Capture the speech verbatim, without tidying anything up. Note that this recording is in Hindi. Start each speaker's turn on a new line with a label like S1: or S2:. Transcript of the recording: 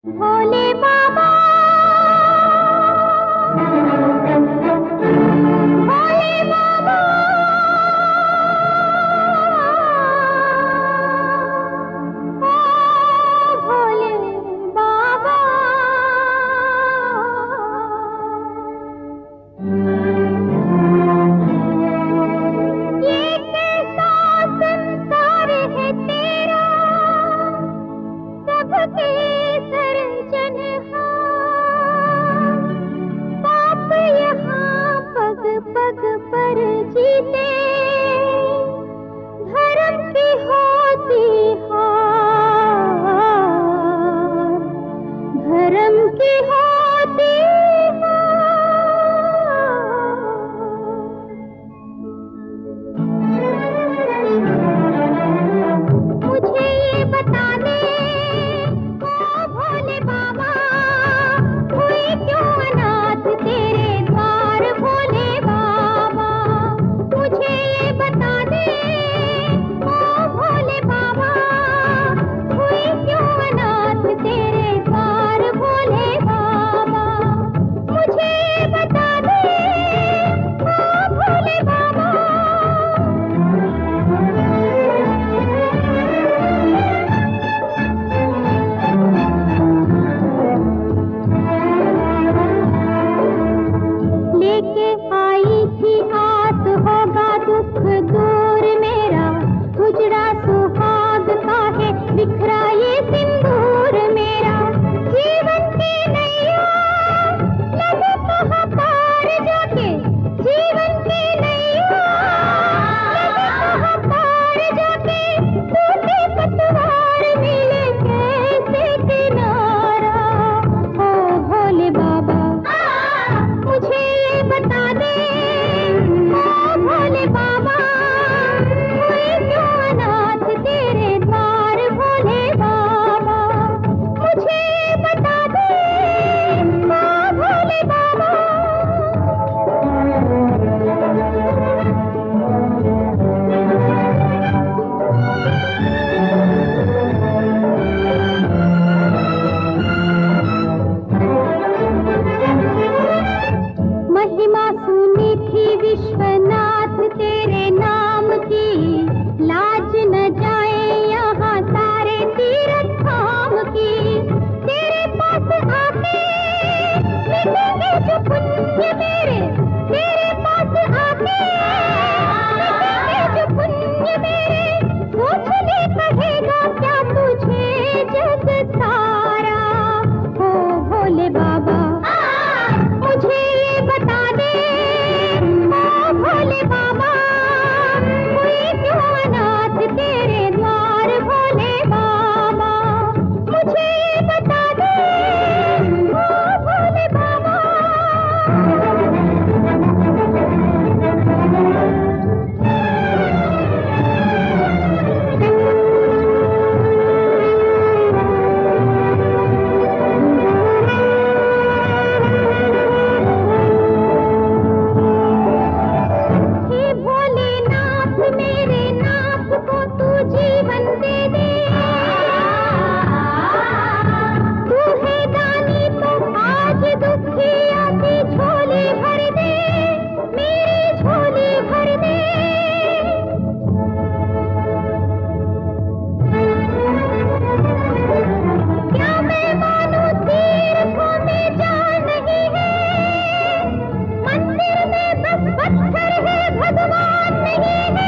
S1: भोले बाबा, भोले बाबा, ओ भोले बाबा। ये कैसा संसार है तेरा, सबके पाप यहाँ पग पग पर जीते, धर्म की होती हार, धर्म की होती हार। मुझे ये बता दे ओ भोले बाबा, हुई क्यों अनाथ तेरे द्वार भोले बाबा। मुझे ये बता दे ओ भोले बाबा, हुई क्यों अनाथ तेरे द्वार भोले बाबा। मुझे ये बता दे ओ भोले बाबा। लेके आई थी आस, होगा दुख दूर मेरा, उजड़ा सुहाग का है बिखरा ये सिंदूर मेरा। जीवन की नैया लगे कहाँ पार जाके, जीवन की नैया लगे कहाँ पार जाके, टूटे पतवार मिले कैसे किनारा। ओ भोले बाबा, मुझे ये बता दे ओ भोले बाबा, हुई क्यों अनाथ तेरे द्वार भोले बाबा। मुझे ये बता दे ओ भोले बाबा। महिमा सुनी थी विश्वनाथ तेरे नाम की, लाज न जाए यहाँ सारे तीर्थ धाम की। तेरे पास आके मिटेंगे जो पुण्य मेरे, तेरे पास आके मिटेंगे जो पुण्य मेरे। सोच ले कहेगा क्या तुझे जग सारा। हो भोले बाबा, मुझे ये बता दे ओ भोले बाबा, हुई क्यों अनाथ तेरे द्वार भोले बाबा। मुझे ये बता दे ओ भोले बाबा। हे भोलेनाथ, मेरे नाथ को तू जीवन दे दे। तू है दानी तो आज दुखिया की झोली भर दे, मेरी झोली भर दे। क्या मैं मानूं तीर्थों में जान नहीं है, मंदिर में बस पत्थर है भगवान नहीं है।